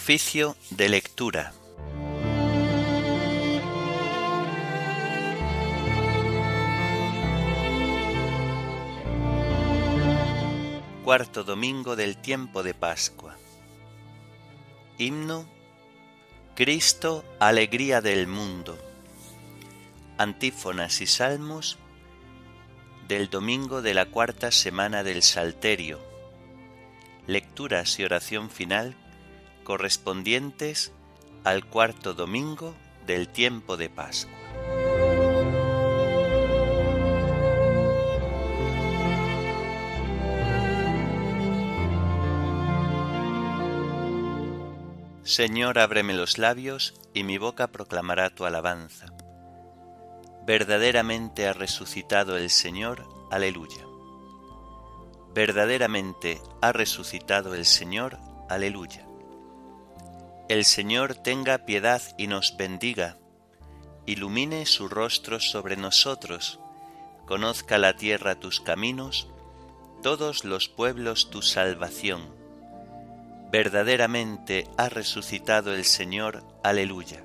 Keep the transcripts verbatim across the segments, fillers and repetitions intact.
Oficio de lectura. Cuarto domingo del tiempo de Pascua. Himno: Cristo, alegría del mundo. Antífonas y salmos del domingo de la cuarta semana del Salterio. Lecturas y oración final correspondientes al cuarto domingo del tiempo de Pascua. Señor, ábreme los labios, y mi boca proclamará tu alabanza. Verdaderamente ha resucitado el Señor, aleluya. Verdaderamente ha resucitado el Señor, aleluya. El Señor tenga piedad y nos bendiga, ilumine su rostro sobre nosotros, conozca la tierra tus caminos, todos los pueblos tu salvación. Verdaderamente ha resucitado el Señor, aleluya.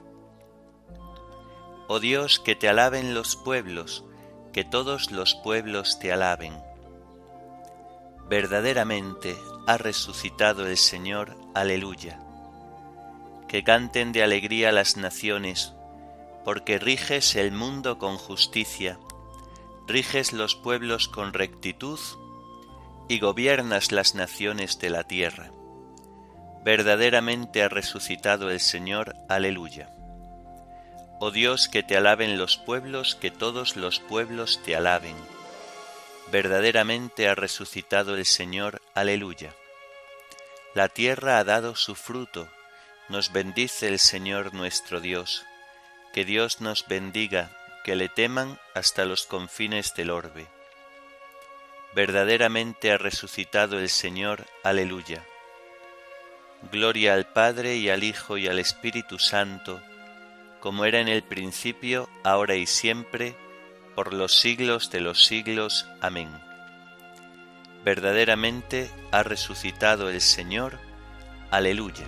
Oh Dios, que te alaben los pueblos, que todos los pueblos te alaben. Verdaderamente ha resucitado el Señor, aleluya. Que canten de alegría las naciones, porque riges el mundo con justicia, riges los pueblos con rectitud y gobiernas las naciones de la tierra. Verdaderamente ha resucitado el Señor, aleluya. Oh Dios, que te alaben los pueblos, que todos los pueblos te alaben. Verdaderamente ha resucitado el Señor, aleluya. La tierra ha dado su fruto, nos bendice el Señor nuestro Dios. Que Dios nos bendiga, que le teman hasta los confines del orbe. Verdaderamente ha resucitado el Señor, aleluya. Gloria al Padre y al Hijo y al Espíritu Santo, como era en el principio, ahora y siempre, por los siglos de los siglos. Amén. Verdaderamente ha resucitado el Señor. Aleluya.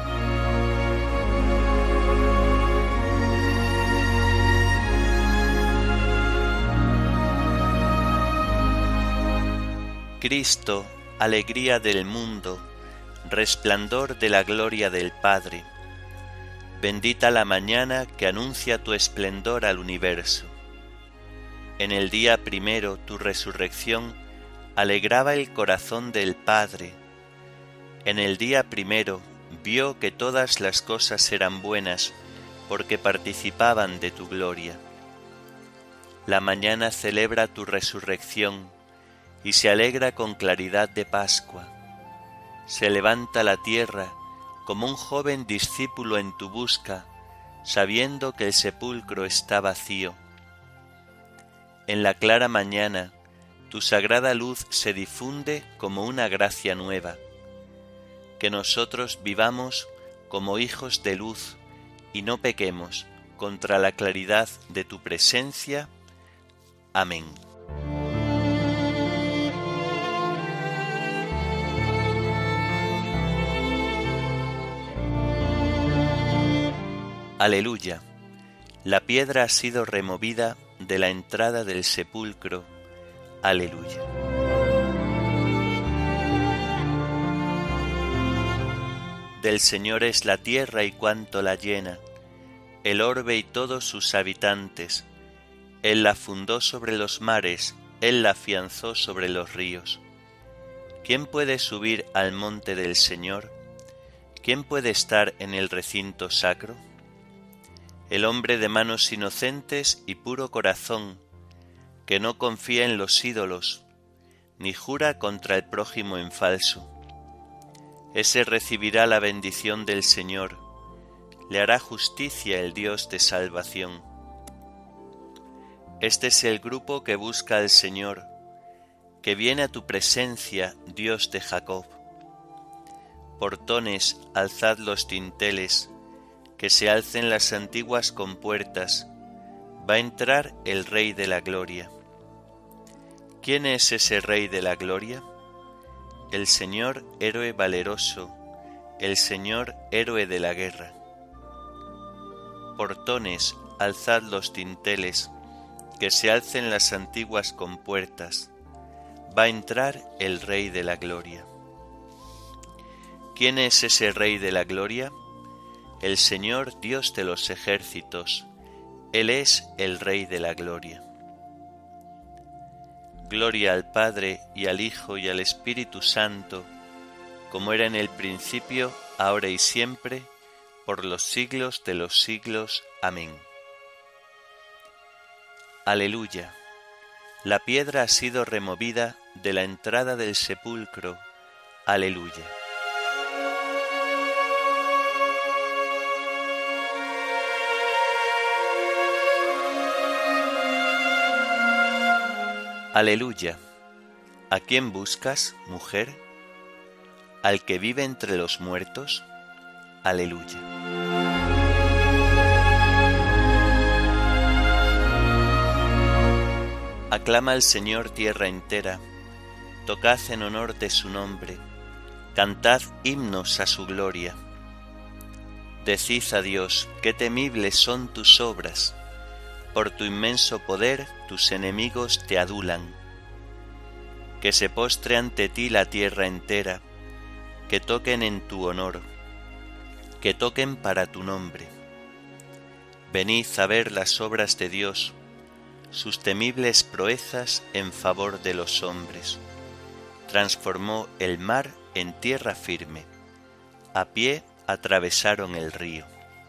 Cristo, alegría del mundo, resplandor de la gloria del Padre. Bendita la mañana que anuncia tu esplendor al universo. En el día primero tu resurrección alegraba el corazón del Padre. En el día primero vio que todas las cosas eran buenas, porque participaban de tu gloria. La mañana celebra tu resurrección y se alegra con claridad de Pascua. Se levanta la tierra como un joven discípulo en tu busca, sabiendo que el sepulcro está vacío. En la clara mañana, tu sagrada luz se difunde como una gracia nueva. Que nosotros vivamos como hijos de luz y no pequemos contra la claridad de tu presencia. Amén. Aleluya. La piedra ha sido removida de la entrada del sepulcro. Aleluya. Del Señor es la tierra y cuanto la llena, el orbe y todos sus habitantes. Él la fundó sobre los mares, Él la afianzó sobre los ríos. ¿Quién puede subir al monte del Señor? ¿Quién puede estar en el recinto sacro? El hombre de manos inocentes y puro corazón, que no confía en los ídolos, ni jura contra el prójimo en falso. Ese recibirá la bendición del Señor, le hará justicia el Dios de salvación. Este es el grupo que busca al Señor, que viene a tu presencia, Dios de Jacob. Portones, alzad los dinteles, que se alcen las antiguas compuertas, va a entrar el Rey de la Gloria. ¿Quién es ese Rey de la Gloria? El Señor héroe valeroso, el Señor héroe de la guerra. Portones, alzad los dinteles, que se alcen las antiguas compuertas, va a entrar el Rey de la Gloria. ¿Quién es ese Rey de la Gloria? El Señor Dios de los ejércitos, Él es el Rey de la Gloria. Gloria al Padre, y al Hijo, y al Espíritu Santo, como era en el principio, ahora y siempre, por los siglos de los siglos. Amén. Aleluya. La piedra ha sido removida de la entrada del sepulcro. Aleluya. Aleluya. ¿A quién buscas, mujer? ¿Al que vive entre los muertos? Aleluya. Aclama al Señor tierra entera, tocad en honor de su nombre, cantad himnos a su gloria. Decid a Dios, qué temibles son tus obras, por tu inmenso poder tus enemigos te adulan. Que se postre ante ti la tierra entera, que toquen en tu honor, que toquen para tu nombre. Venid a ver las obras de Dios, sus temibles proezas en favor de los hombres. Transformó el mar en tierra firme, a pie atravesaron el río.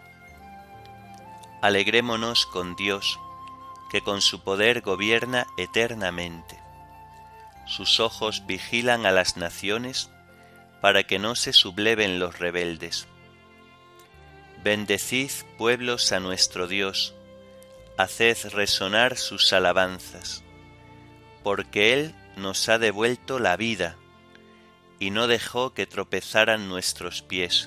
Alegrémonos con Dios, que con su poder gobierna eternamente. Sus ojos vigilan a las naciones, para que no se subleven los rebeldes. Bendecid, pueblos, a nuestro Dios, haced resonar sus alabanzas, porque Él nos ha devuelto la vida, y no dejó que tropezaran nuestros pies.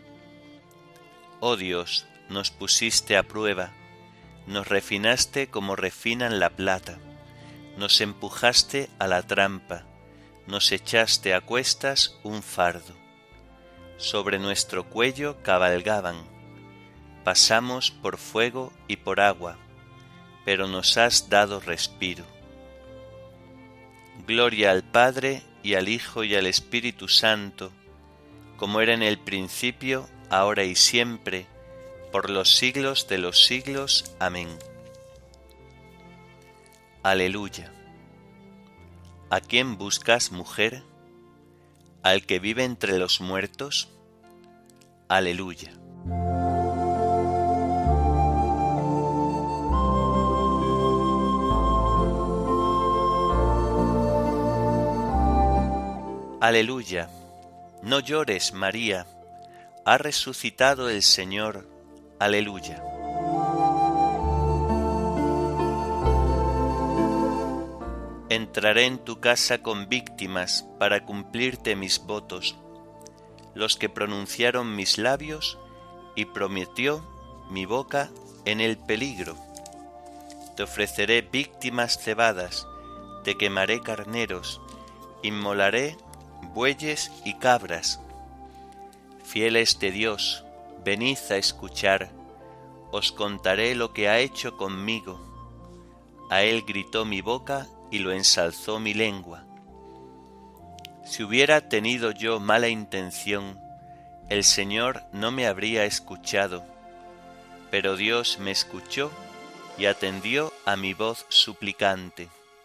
Oh Dios, nos pusiste a prueba, nos refinaste como refinan la plata, nos empujaste a la trampa, nos echaste a cuestas un fardo. Sobre nuestro cuello cabalgaban, pasamos por fuego y por agua, pero nos has dado respiro. Gloria al Padre, y al Hijo, y al Espíritu Santo, como era en el principio, ahora y siempre, por los siglos de los siglos. Amén. Aleluya. ¿A quién buscas, mujer? ¿Al que vive entre los muertos? Aleluya. Aleluya. No llores, María, ha resucitado el Señor. Aleluya. Entraré en tu casa con víctimas para cumplirte mis votos, los que pronunciaron mis labios y prometió mi boca en el peligro. Te ofreceré víctimas cebadas, te quemaré carneros, inmolaré bueyes y cabras. Fieles de Dios, venid a escuchar, os contaré lo que ha hecho conmigo. A él gritó mi boca y lo ensalzó mi lengua. Si hubiera tenido yo mala intención, el Señor no me habría escuchado, pero Dios me escuchó y atendió a mi voz suplicante.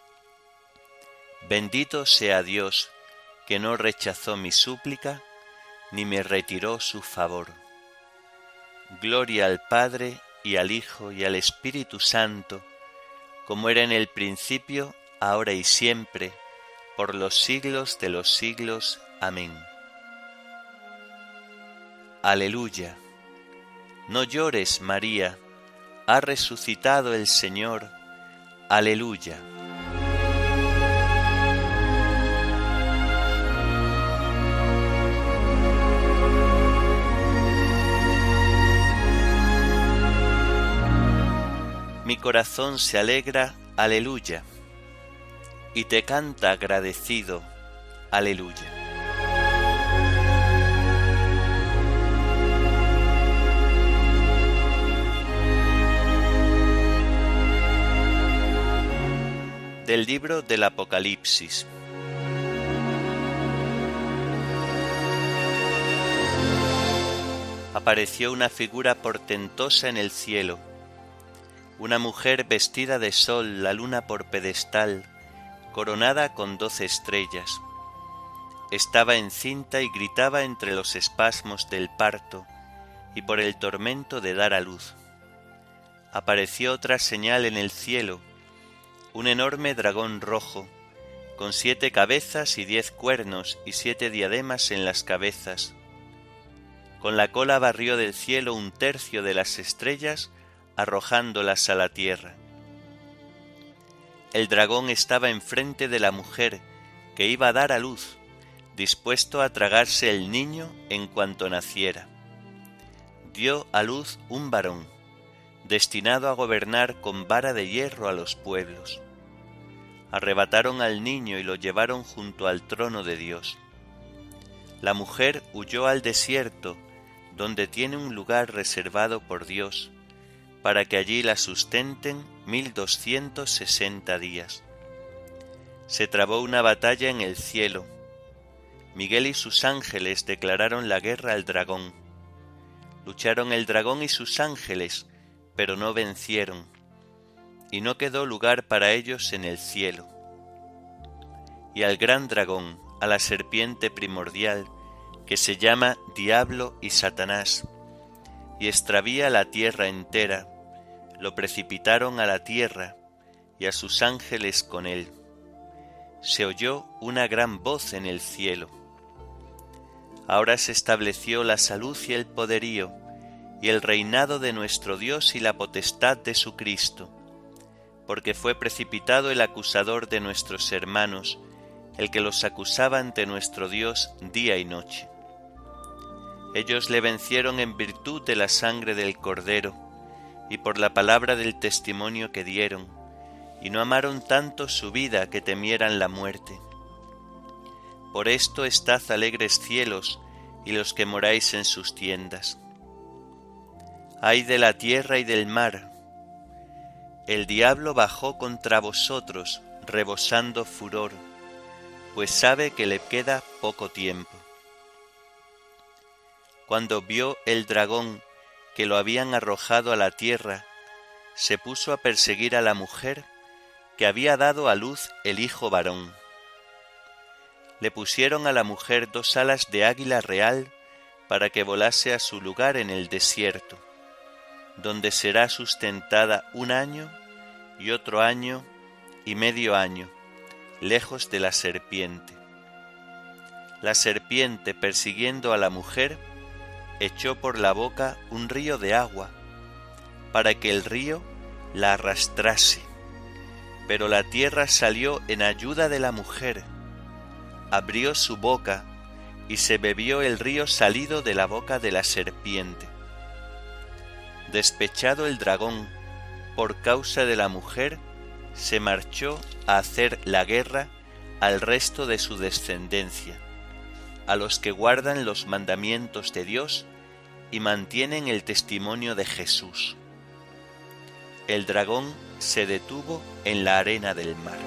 Bendito sea Dios, que no rechazó mi súplica, ni me retiró su favor. Gloria al Padre, y al Hijo, y al Espíritu Santo, como era en el principio, ahora y siempre, por los siglos de los siglos. Amén. Aleluya. No llores, María, ha resucitado el Señor. Aleluya. Mi corazón se alegra, aleluya, y te canta agradecido, aleluya. Del libro del Apocalipsis. Apareció una figura portentosa en el cielo, una mujer vestida de sol, la luna por pedestal, coronada con doce estrellas. Estaba encinta y gritaba entre los espasmos del parto y por el tormento de dar a luz. Apareció otra señal en el cielo, un enorme dragón rojo, con siete cabezas y diez cuernos y siete diademas en las cabezas. Con la cola barrió del cielo un tercio de las estrellas, arrojándolas a la tierra. El dragón estaba enfrente de la mujer que iba a dar a luz, dispuesto a tragarse el niño en cuanto naciera. Dio a luz un varón, destinado a gobernar con vara de hierro a los pueblos. Arrebataron al niño y lo llevaron junto al trono de Dios. La mujer huyó al desierto, donde tiene un lugar reservado por Dios, para que allí la sustenten mil doscientos sesenta días. Se trabó una batalla en el cielo. Miguel y sus ángeles declararon la guerra al dragón. Lucharon el dragón y sus ángeles, pero no vencieron, y no quedó lugar para ellos en el cielo. Y al gran dragón, a la serpiente primordial, que se llama Diablo y Satanás, y extravía la tierra entera, lo precipitaron a la tierra, y a sus ángeles con él. Se oyó una gran voz en el cielo. Ahora se estableció la salud y el poderío, y el reinado de nuestro Dios y la potestad de su Cristo, porque fue precipitado el acusador de nuestros hermanos, el que los acusaba ante nuestro Dios día y noche. Ellos le vencieron en virtud de la sangre del Cordero, y por la palabra del testimonio que dieron, y no amaron tanto su vida que temieran la muerte. Por esto estad alegres cielos, y los que moráis en sus tiendas. Ay de la tierra y del mar. El diablo bajó contra vosotros, rebosando furor, pues sabe que le queda poco tiempo. Cuando vio el dragón que lo habían arrojado a la tierra, se puso a perseguir a la mujer que había dado a luz el hijo varón. Le pusieron a la mujer dos alas de águila real para que volase a su lugar en el desierto, donde será sustentada un año y otro año y medio año, lejos de la serpiente. La serpiente, persiguiendo a la mujer, echó por la boca un río de agua, para que el río la arrastrase. Pero la tierra salió en ayuda de la mujer, abrió su boca, y se bebió el río salido de la boca de la serpiente. Despechado el dragón por causa de la mujer, se marchó a hacer la guerra al resto de su descendencia, a los que guardan los mandamientos de Dios y mantienen el testimonio de Jesús. El dragón se detuvo en la arena del mar.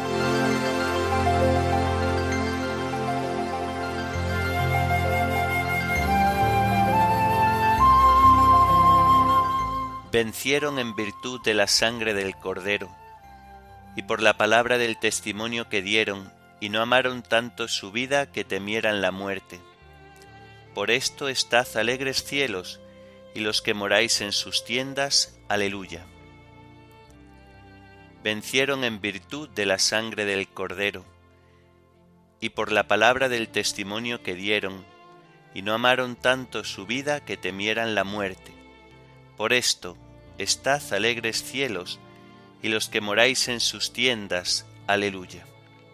Vencieron en virtud de la sangre del Cordero, y por la palabra del testimonio que dieron, y no amaron tanto su vida que temieran la muerte. Por esto estad alegres cielos, y los que moráis en sus tiendas, aleluya. Vencieron en virtud de la sangre del Cordero, y por la palabra del testimonio que dieron, y no amaron tanto su vida que temieran la muerte. Por esto, estad alegres cielos, y los que moráis en sus tiendas, aleluya.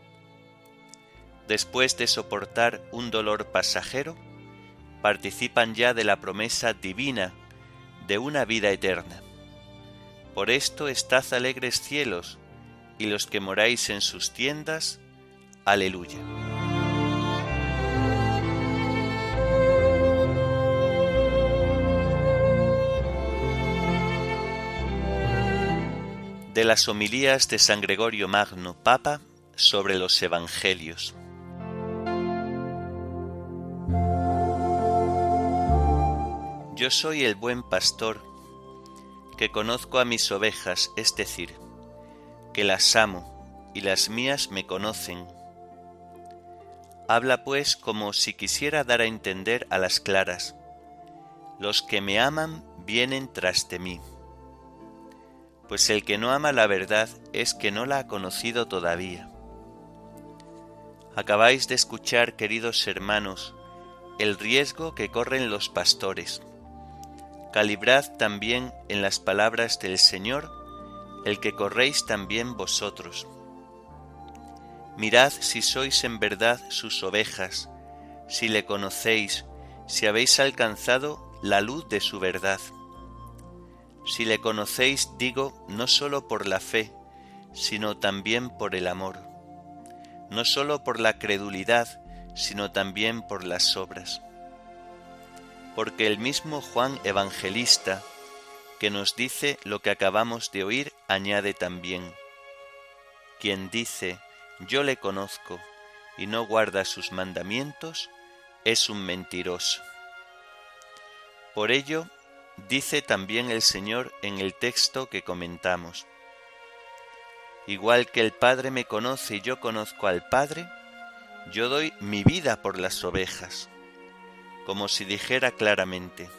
Después de soportar un dolor pasajero, participan ya de la promesa divina de una vida eterna. Por esto estad alegres cielos, y los que moráis en sus tiendas, aleluya. de las homilías de San Gregorio Magno, Papa, sobre los Evangelios. Yo soy el buen pastor, que conozco a mis ovejas, es decir, que las amo, y las mías me conocen. Habla pues como si quisiera dar a entender a las claras: los que me aman vienen tras de mí. Pues el que no ama la verdad es que no la ha conocido todavía. Acabáis de escuchar, queridos hermanos, el riesgo que corren los pastores. Calibrad también en las palabras del Señor el que corréis también vosotros. Mirad si sois en verdad sus ovejas, si le conocéis, si habéis alcanzado la luz de su verdad. Si le conocéis, digo, no sólo por la fe, sino también por el amor, no sólo por la credulidad, sino también por las obras. Porque el mismo Juan Evangelista, que nos dice lo que acabamos de oír, añade también: quien dice, yo le conozco, y no guarda sus mandamientos, es un mentiroso. Por ello, dice también el Señor en el texto que comentamos: igual que el Padre me conoce y yo conozco al Padre, yo doy mi vida por las ovejas. Como si dijera claramente: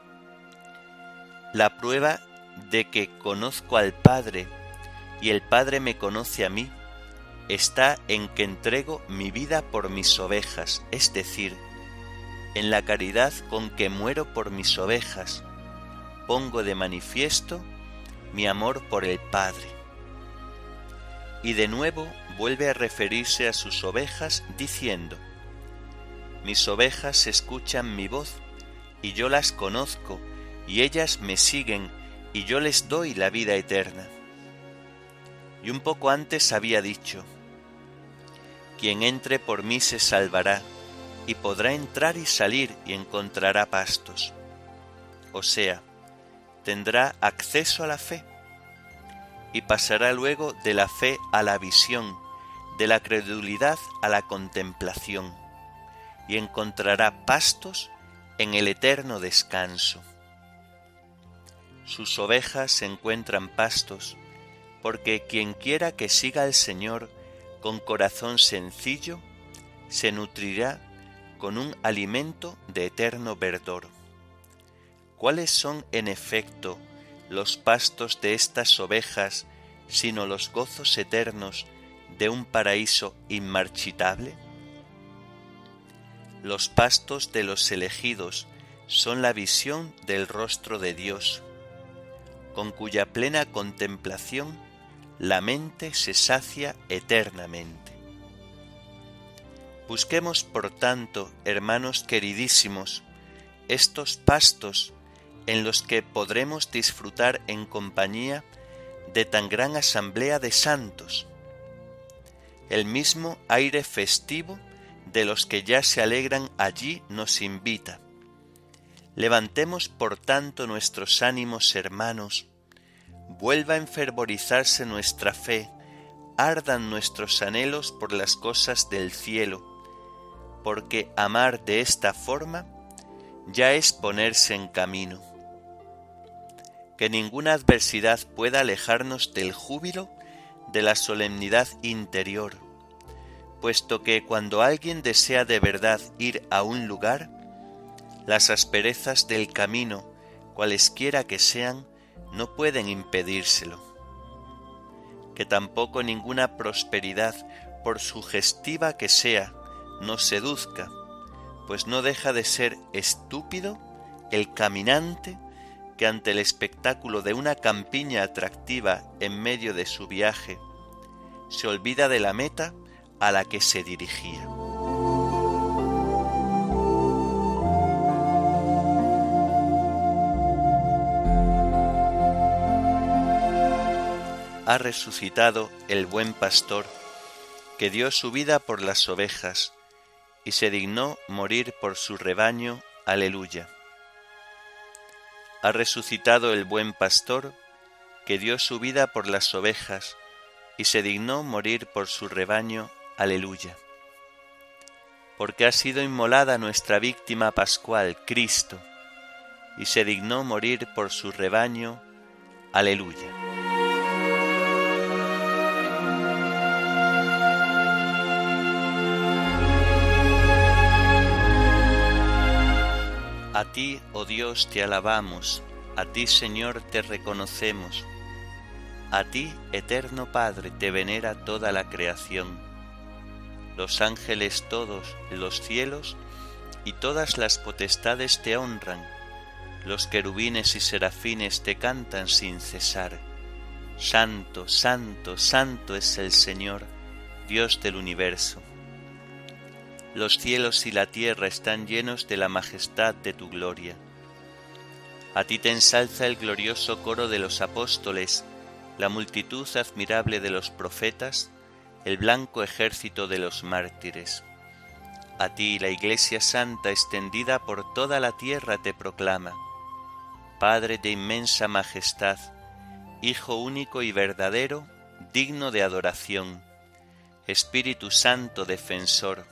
la prueba de que conozco al Padre y el Padre me conoce a mí está en que entrego mi vida por mis ovejas, es decir, en la caridad con que muero por mis ovejas, pongo de manifiesto mi amor por el Padre. Y de nuevo vuelve a referirse a sus ovejas diciendo: mis ovejas escuchan mi voz, y yo las conozco, y ellas me siguen, y yo les doy la vida eterna. Y un poco antes había dicho: quien entre por mí se salvará, y podrá entrar y salir y encontrará pastos. O sea, tendrá acceso a la fe, y pasará luego de la fe a la visión, de la credulidad a la contemplación, y encontrará pastos en el eterno descanso. Sus ovejas encuentran pastos, porque quien quiera que siga al Señor con corazón sencillo, se nutrirá con un alimento de eterno verdor. ¿Cuáles son, en efecto, los pastos de estas ovejas, sino los gozos eternos de un paraíso inmarchitable? Los pastos de los elegidos son la visión del rostro de Dios, con cuya plena contemplación la mente se sacia eternamente. Busquemos, por tanto, hermanos queridísimos, estos pastos en los que podremos disfrutar en compañía de tan gran asamblea de santos. El mismo aire festivo de los que ya se alegran allí nos invita. Levantemos por tanto nuestros ánimos, hermanos, vuelva a enfervorizarse nuestra fe, ardan nuestros anhelos por las cosas del cielo, porque amar de esta forma ya es ponerse en camino. Que ninguna adversidad pueda alejarnos del júbilo de la solemnidad interior, puesto que cuando alguien desea de verdad ir a un lugar, las asperezas del camino, cualesquiera que sean, no pueden impedírselo. Que tampoco ninguna prosperidad, por sugestiva que sea, nos seduzca, pues no deja de ser estúpido el caminante que ante el espectáculo de una campiña atractiva en medio de su viaje, se olvida de la meta a la que se dirigía. Ha resucitado el buen pastor, que dio su vida por las ovejas, y se dignó morir por su rebaño. Aleluya. Ha resucitado el buen pastor, que dio su vida por las ovejas y se dignó morir por su rebaño. Aleluya. Porque ha sido inmolada nuestra víctima pascual, Cristo, y se dignó morir por su rebaño. Aleluya. A ti, oh Dios, te alabamos, a ti, Señor, te reconocemos. A ti, eterno Padre, te venera toda la creación. Los ángeles todos, los cielos y todas las potestades te honran. Los querubines y serafines te cantan sin cesar. Santo, santo, santo es el Señor, Dios del universo. Los cielos y la tierra están llenos de la majestad de tu gloria. A ti te ensalza el glorioso coro de los apóstoles, la multitud admirable de los profetas, el blanco ejército de los mártires. A ti la Iglesia Santa extendida por toda la tierra te proclama. Padre de inmensa majestad, Hijo único y verdadero, digno de adoración, Espíritu Santo defensor.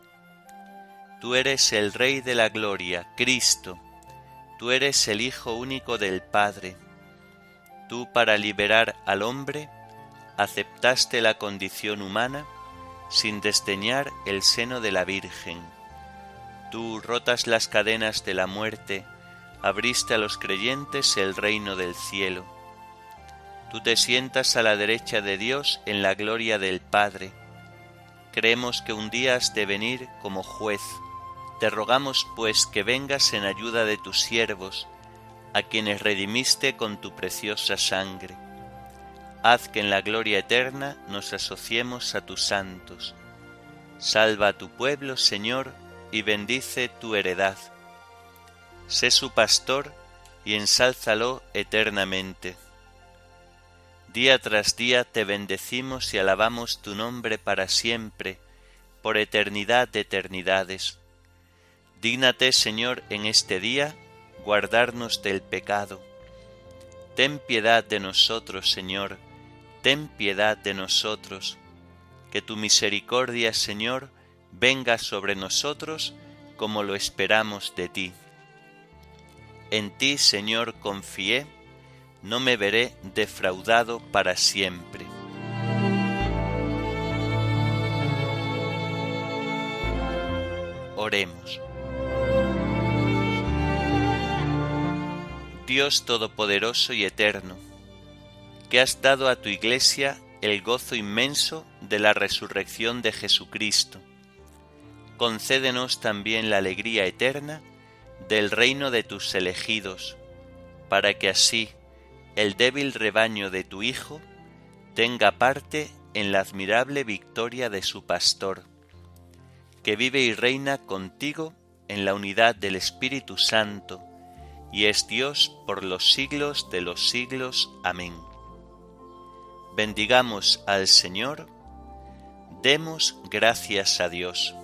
Tú eres el Rey de la gloria, Cristo, tú eres el Hijo único del Padre. Tú, para liberar al hombre, aceptaste la condición humana sin desdeñar el seno de la Virgen. Tú, rotas las cadenas de la muerte, abriste a los creyentes el reino del cielo. Tú te sientas a la derecha de Dios en la gloria del Padre. Creemos que un día has de venir como juez. Te rogamos, pues, que vengas en ayuda de tus siervos, a quienes redimiste con tu preciosa sangre. Haz que en la gloria eterna nos asociemos a tus santos. Salva a tu pueblo, Señor, y bendice tu heredad. Sé su pastor y ensálzalo eternamente. Día tras día te bendecimos y alabamos tu nombre para siempre, por eternidad de eternidades. Dígnate, Señor, en este día, guardarnos del pecado. Ten piedad de nosotros, Señor, ten piedad de nosotros. Que tu misericordia, Señor, venga sobre nosotros como lo esperamos de ti. En ti, Señor, confié, no me veré defraudado para siempre. Oremos. Dios Todopoderoso y Eterno, que has dado a tu Iglesia el gozo inmenso de la resurrección de Jesucristo, concédenos también la alegría eterna del reino de tus elegidos, para que así el débil rebaño de tu Hijo tenga parte en la admirable victoria de su pastor, que vive y reina contigo en la unidad del Espíritu Santo, y es Dios por los siglos de los siglos. Amén. Bendigamos al Señor, demos gracias a Dios.